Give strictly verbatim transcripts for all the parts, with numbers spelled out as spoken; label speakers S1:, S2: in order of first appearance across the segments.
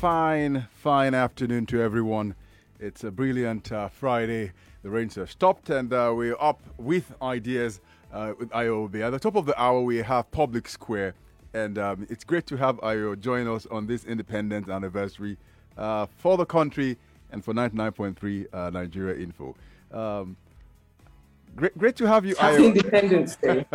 S1: fine, fine afternoon to everyone. It's a brilliant uh, Friday. The rains have stopped and uh, we're up with ideas uh, with Ayo Obi. At the top of the hour, we have Public Square. And um, it's great to have Ayo join us on this independence anniversary uh, for the country and for ninety-nine point three uh, Nigeria Info. Um, great, great to have you,
S2: Happy
S1: Ayo.
S2: Independence Day.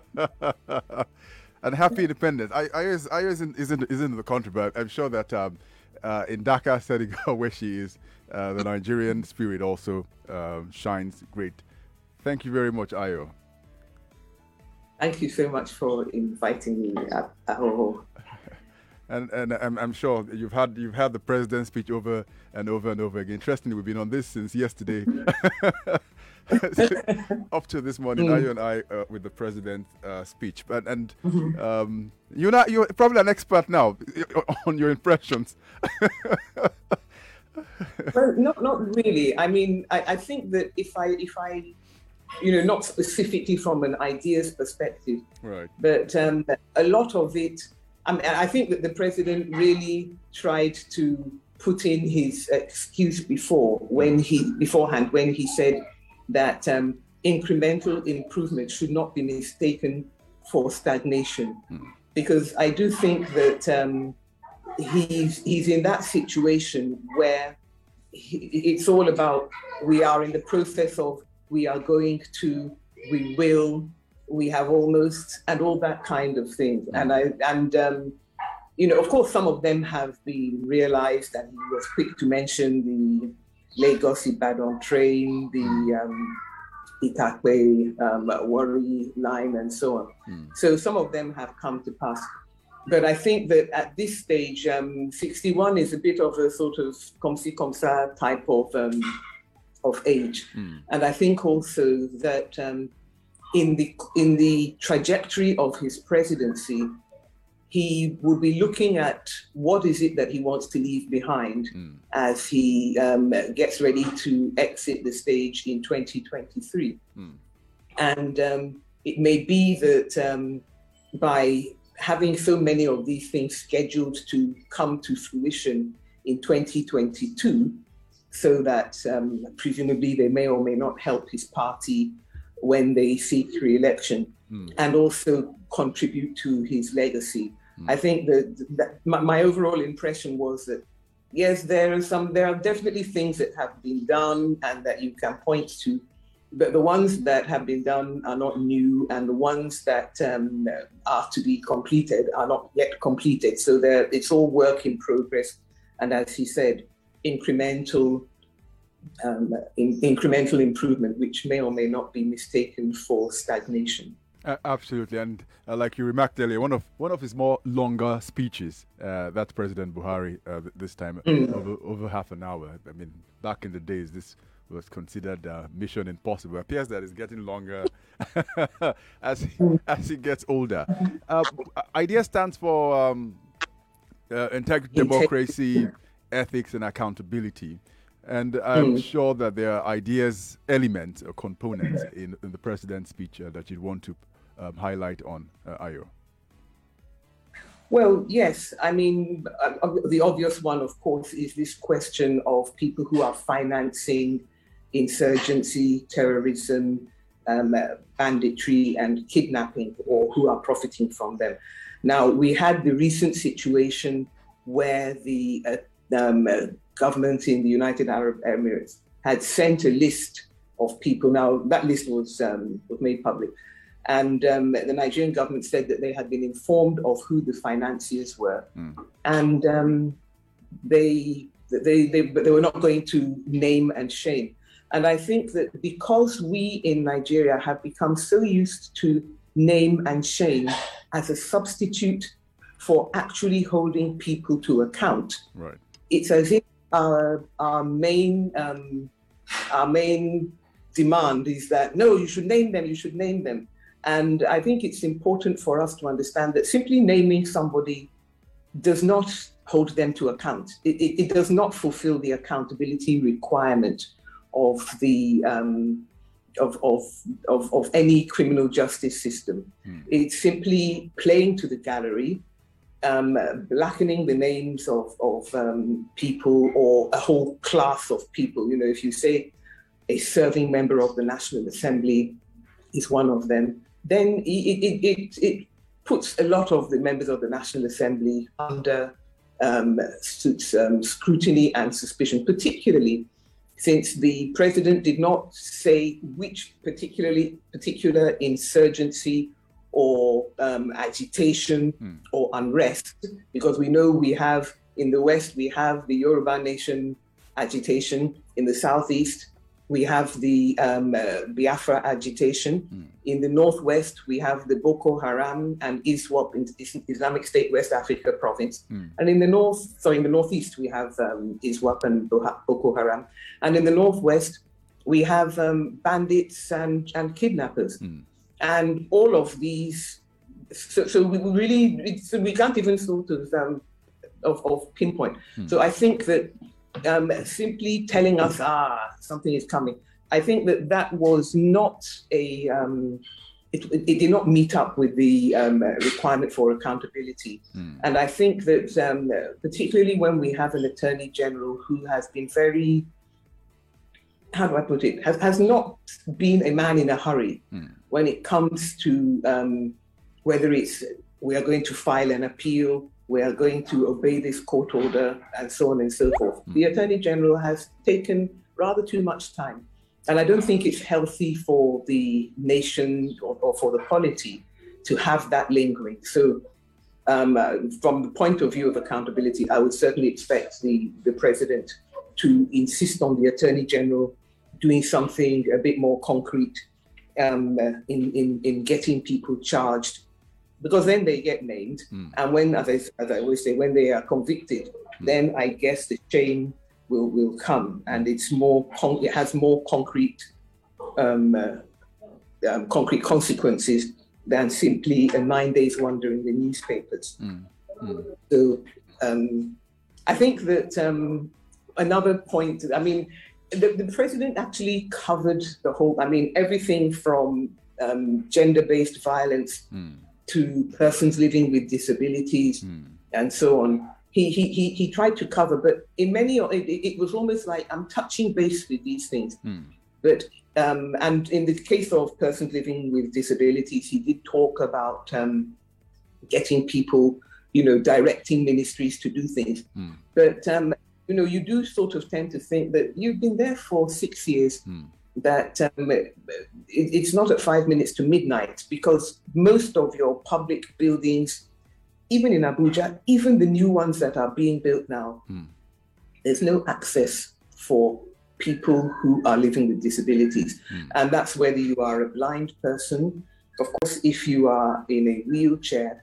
S1: And happy independence. I, I, is, I isn't, isn't, isn't in the country, but I'm sure that um, uh, in Dhaka, Senegal, where she is, uh, the Nigerian spirit also um, shines great. Thank you very much, Ayo.
S2: Thank you so much for inviting me at Ahoho.
S1: And and I'm, I'm sure you've had you've had the president's speech over and over and over again. Interestingly, we've been on this since yesterday. Up to this morning, mm. Ayo and I uh, with the president's uh, speech. But and mm-hmm. um, you're not you're probably an expert now on your impressions.
S2: Well, not not really. I mean, I, I think that if I if I you know, not specifically from an ideas perspective,
S1: right,
S2: but um, a lot of it. I mean, I think that the president really tried to put in his excuse before when he beforehand when he said that um, incremental improvement should not be mistaken for stagnation, hmm. because I do think that um, he's he's in that situation where he, it's all about we are in the process of we are going to, we will, we have almost, and all that kind of thing. Hmm. And I and um, you know, of course, some of them have been realized, and he was quick to mention the Lagos-Ibadan train, the um, Itakwe um, Warri line, and so on. Mm. So some of them have come to pass. But I think that at this stage, um, sixty-one is a bit of a sort of comme ci comme ça type of um, of age. Mm. And I think also that um, in the in the trajectory of his presidency, he will be looking at what is it that he wants to leave behind mm. as he um, gets ready to exit the stage in twenty twenty-three. Mm. And um, it may be that um, by having so many of these things scheduled to come to fruition in twenty twenty-two, so that um, presumably they may or may not help his party when they seek re-election, mm. and also contribute to his legacy. Mm. I think that, that my, my overall impression was that, yes, there are some, there are definitely things that have been done and that you can point to, but the ones that have been done are not new, and the ones that um, are to be completed are not yet completed. So there, it's all work in progress. And as he said, incremental um, in, incremental improvement, which may or may not be mistaken for stagnation.
S1: Uh, absolutely, and uh, like you remarked earlier, one of one of his more longer speeches, uh, that's President Buhari uh, this time, mm. over, over half an hour. I mean, back in the days, this was considered uh, mission impossible. It appears that it's getting longer as he, as he gets older. Uh, IDEA stands for um, uh, integrity, democracy, ethics, and accountability. And I'm mm. sure that there are ideas, elements, or components in, in the president's speech uh, that you'd want to um, highlight on, uh, Ayo.
S2: Well, yes. I mean, uh, the obvious one, of course, is this question of people who are financing insurgency, terrorism, um, uh, banditry, and kidnapping, or who are profiting from them. Now, we had the recent situation where the uh, um, uh, government in the United Arab Emirates had sent a list of people. Now, that list was, um, was made public. And um, the Nigerian government said that they had been informed of who the financiers were. Mm. And um, they, they, they, they were not going to name and shame. And I think that because we in Nigeria have become so used to name and shame as a substitute for actually holding people to account,
S1: right,
S2: it's as if Our, our main um, our main demand is that, no, you should name them, you should name them. And I think it's important for us to understand that simply naming somebody does not hold them to account. It, it, it does not fulfill the accountability requirement of the um, of, of, of, of any criminal justice system. Mm. It's simply playing to the gallery um, blackening the names of, of um, people or a whole class of people. You know, if you say a serving member of the National Assembly is one of them, then it, it, it, it puts a lot of the members of the National Assembly under um, um, scrutiny and suspicion, particularly since the president did not say which particularly particular insurgency or um, agitation mm. or unrest, because we know we have, in the West, we have the Yoruba Nation agitation. In the Southeast, we have the um, uh, Biafra agitation. Mm. In the Northwest, we have the Boko Haram and ISWAP, in Islamic State West Africa province. Mm. And in the North, sorry, in the Northeast, we have um, ISWAP and Boko Haram. And in the Northwest, we have um, bandits and, and kidnappers. Mm. And all of these, so, so we really, so we can't even sort of, um, of, of pinpoint. Hmm. So I think that um, simply telling us, ah, something is coming, I think that that was not a, um, it, it did not meet up with the um, requirement for accountability. Hmm. And I think that um, particularly when we have an Attorney General who has been very, how do I put it, has, has not been a man in a hurry hmm. when it comes to um, whether it's we are going to file an appeal, we are going to obey this court order, and so on and so forth. Hmm. The Attorney General has taken rather too much time. And I don't think it's healthy for the nation or, or for the polity to have that lingering. So um, uh, from the point of view of accountability, I would certainly expect the, the president to insist on the Attorney General doing something a bit more concrete um, uh, in, in, in getting people charged, because then they get named. Mm. And when, as I, as I always say, when they are convicted, mm. then I guess the shame will, will come, and it's more con- it has more concrete um, uh, um, concrete consequences than simply a nine days wonder in the newspapers. Mm. Mm. So um, I think that um, another point, I mean, the, the president actually covered the whole, I mean, everything from um, gender-based violence mm. to persons living with disabilities mm. and so on. He, he he he tried to cover, but in many, it, it was almost like I'm touching base with these things. Mm. But um, and in the case of persons living with disabilities, he did talk about um, getting people, you know, directing ministries to do things. Mm. But um, you know, you do sort of tend to think that you've been there for six years. Mm. That um, it, it's not at five minutes to midnight, because most of your public buildings, even in Abuja, even the new ones that are being built now, mm. there's no access for people who are living with disabilities. Mm. And that's whether you are a blind person. Of course, if you are in a wheelchair,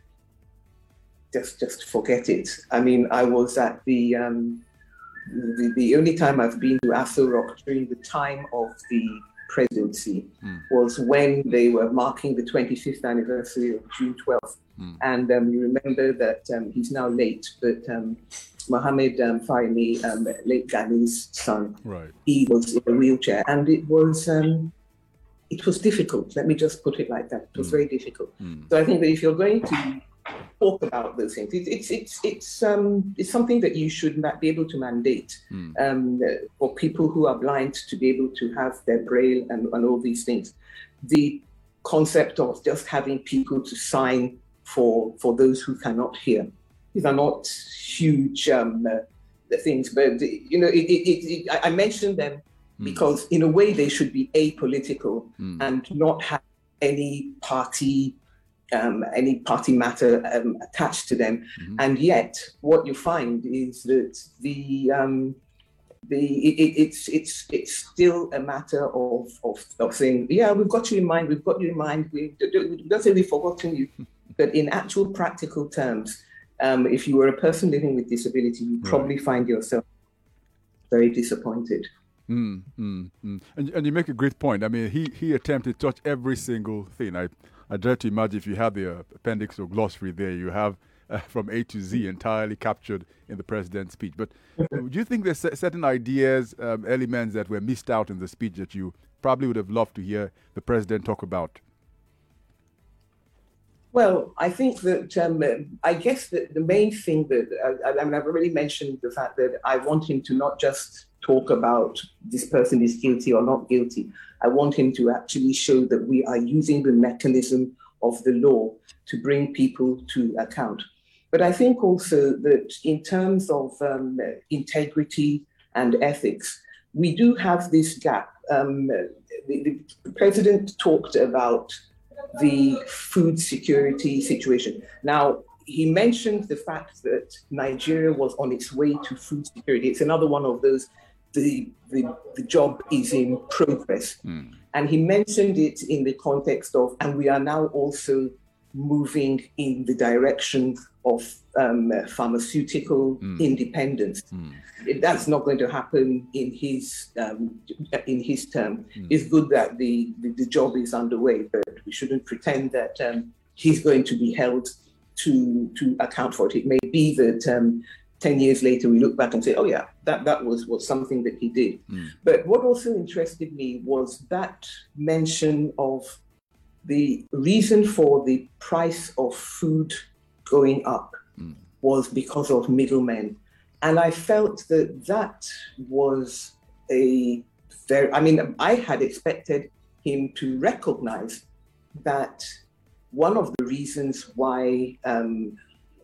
S2: just just forget it. I mean, I was at the, um, the, the only time I've been to Aso Rock during the time of the presidency mm. was when they were marking the twenty-fifth anniversary of June twelfth. Mm. And um, you remember that um, he's now late, but um, Mohammed um, Fahimi, um, late Ghani's son, right. he was in a wheelchair, and it was um, it was difficult. Let me just put it like that. It was mm. very difficult. Mm. So I think that if you're going to talk about those things, it, it's it's it's um, it's something that you should be able to mandate mm. um, for people who are blind to be able to have their braille and, and all these things. The concept of just having people to sign for for those who cannot hear. These are not huge um, uh, things, but you know, it, it, it, it, I mentioned them mm. because in a way they should be apolitical mm. and not have any party um, any party matter um, attached to them. Mm-hmm. And yet, what you find is that the um, the it, it, it's it's it's still a matter of, of of saying, yeah, we've got you in mind, we've got you in mind. We don't say we've forgotten you. But in actual practical terms, um, if you were a person living with disability, you probably right. find yourself very disappointed.
S1: Mm, mm, mm. And, and you make a great point. I mean, he, he attempted to touch every single thing. I, I dare to imagine if you have the uh, appendix or glossary there, you have uh, from A to Z entirely captured in the president's speech. But do you think there's certain ideas, um, elements that were missed out in the speech that you probably would have loved to hear the president talk about?
S2: Well, I think that um, I guess that the main thing that I, I mean, I've already mentioned the fact that I want him to not just talk about this person is guilty or not guilty. I want him to actually show that we are using the mechanism of the law to bring people to account. But I think also that in terms of um, integrity and ethics, we do have this gap. Um, the, the president talked about the food security situation. Now, he mentioned the fact that Nigeria was on its way to food security. It's another one of those, the, the, the job is in progress. Mm. And he mentioned it in the context of, and we are now also moving in the direction of um, pharmaceutical mm. independence. Mm. That's not going to happen in his um, in his term. Mm. It's good that the, the, the job is underway, but we shouldn't pretend that um, he's going to be held to to account for it. It may be that um, ten years later we look back and say, oh yeah, that, that was, was something that he did. Mm. But what also interested me was that mention of the reason for the price of food going up mm. was because of middlemen. And I felt that that was a very, I mean, I had expected him to recognize that one of the reasons why um,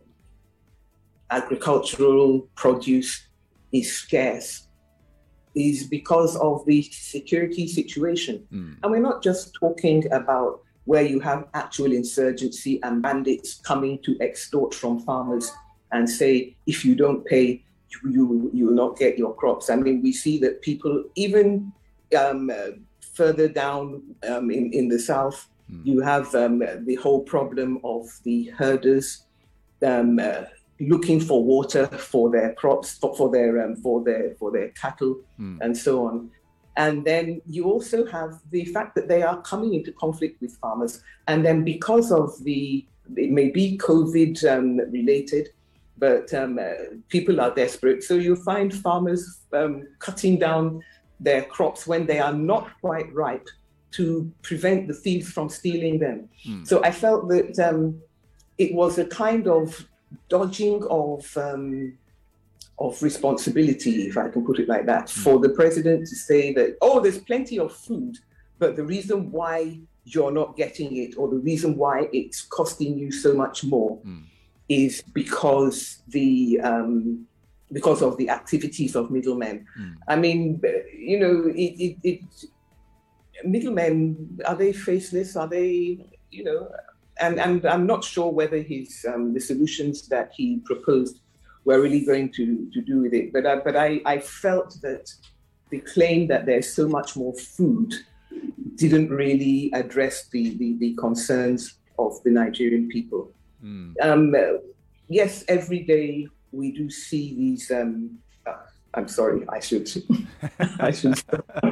S2: agricultural produce is scarce is because of the security situation. Mm. And we're not just talking about where you have actual insurgency and bandits coming to extort from farmers and say, if you don't pay, you, you will not get your crops. I mean, we see that people, even um, uh, further down um, in, in the south, mm. you have um, the whole problem of the herders um, uh, looking for water for their crops, for, for their um, for their for their cattle, mm. and so on. And then you also have the fact that they are coming into conflict with farmers. And then because of the, it may be COVID um, related, but um, uh, people are desperate. So you find farmers um, cutting down their crops when they are not quite ripe to prevent the thieves from stealing them. Mm. So I felt that um, it was a kind of dodging of um, of responsibility, if I can put it like that, mm. for the president to say that, oh, there's plenty of food, but the reason why you're not getting it or the reason why it's costing you so much more mm. is because the um, because of the activities of middlemen. Mm. I mean, you know, it, it, it middlemen, are they faceless? Are they, you know, and, and I'm not sure whether his um, the solutions that he proposed were really going to, to do with it. But I, but I, I felt that the claim that there's so much more food didn't really address the, the, the concerns of the Nigerian people. Mm. Um, yes, every day we do see these. Um, uh, I'm sorry, I should. I should.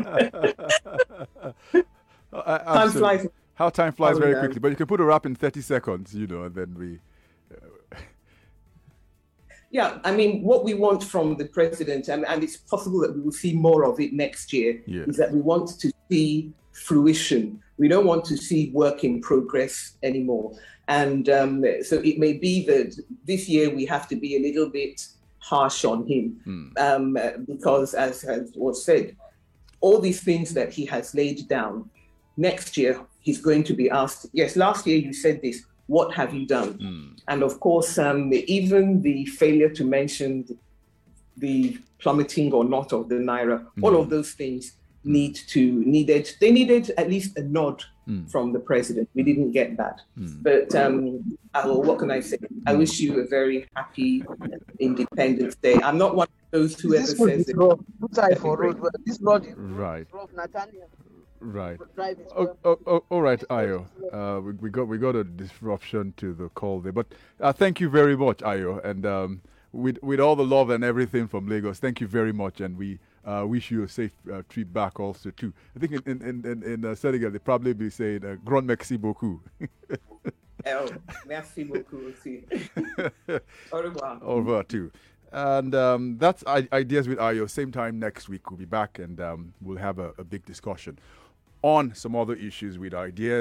S2: Time flies.
S1: How time flies very quickly, but you can put a wrap in thirty seconds, you know, and then we. Uh...
S2: Yeah, I mean, what we want from the president, and, and it's possible that we will see more of it next year, yeah. is that we want to see fruition. We don't want to see work in progress anymore. And um, so it may be that this year we have to be a little bit harsh on him mm. um, because, as, as was said, all these things that he has laid down, next year he's going to be asked, yes, last year you said this, what have you done? Mm. And of course, um, even the failure to mention the plummeting or not of the Naira, mm. all of those things need to, needed, they needed at least a nod mm. from the president. We didn't get that. Mm. But um, well, what can I say? I wish you a very happy Independence Day. I'm not one of those who
S3: this
S2: ever says it.
S3: For road, this road is
S1: right.
S3: Road, Nathaniel.
S1: Right. Oh, oh, oh, all right, Ayo. Uh, we, we got we got a disruption to the call there, but uh, thank you very much, Ayo, and um, with with all the love and everything from Lagos, thank you very much, and we uh, wish you a safe uh, trip back also too. I think in in in, in uh, Senegal they probably be saying uh, "Grand merci beaucoup."
S2: Oh, merci beaucoup aussi. Au revoir.
S1: Au revoir too. And um, that's I- Ideas with Ayo. Same time next week we'll be back, and um, we'll have a, a big discussion on some other issues with Ideas.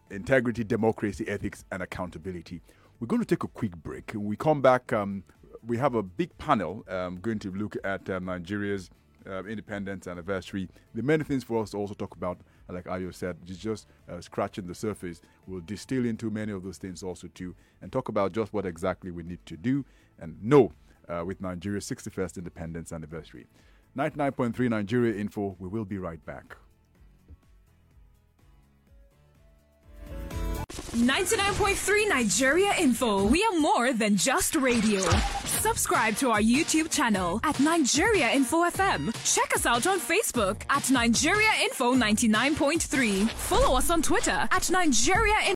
S1: integrity, democracy, ethics, and accountability. We're going to take a quick break. When we come back, um, we have a big panel um, going to look at um, Nigeria's uh, independence anniversary. There are many things for us to also talk about. Like Ayo said, it's just uh, scratching the surface. We'll distill into many of those things also too, and talk about just what exactly we need to do and know uh, with Nigeria's sixty-first independence anniversary. ninety-nine point three Nigeria Info. We will be right back.
S4: ninety-nine point three Nigeria Info. We are more than just radio. Subscribe to our YouTube channel at Nigeria Info F M. Check us out on Facebook at Nigeria Info ninety-nine point three. Follow us on Twitter at Nigeria Info.